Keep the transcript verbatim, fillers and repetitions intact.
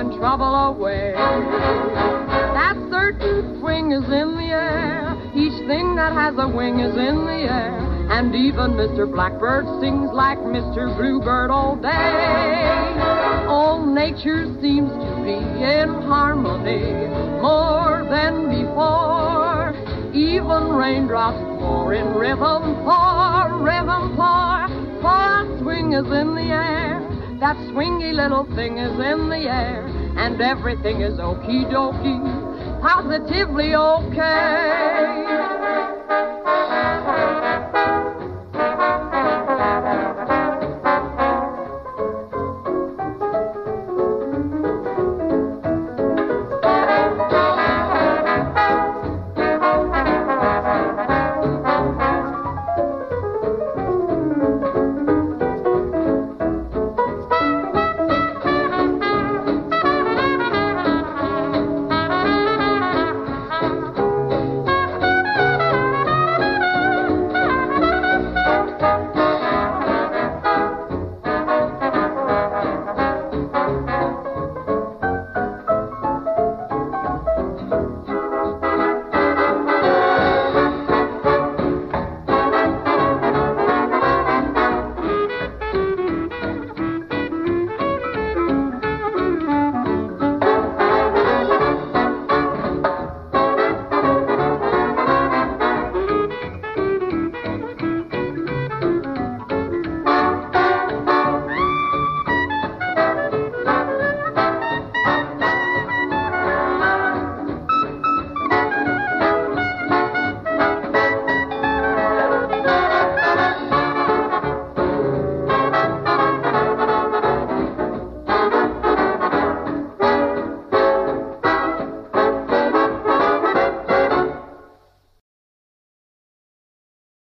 and trouble away. That certain swing is in the air. Each thing that has a wing is in the air. And even Mister Blackbird sings like Mister Bluebird all day. All nature seems to be in harmony more than before. Even raindrops pour in rhythm, pour, rhythm, pour. For a swing is in the air. That swingy little thing is in the air. And everything is okie dokie, positively okay.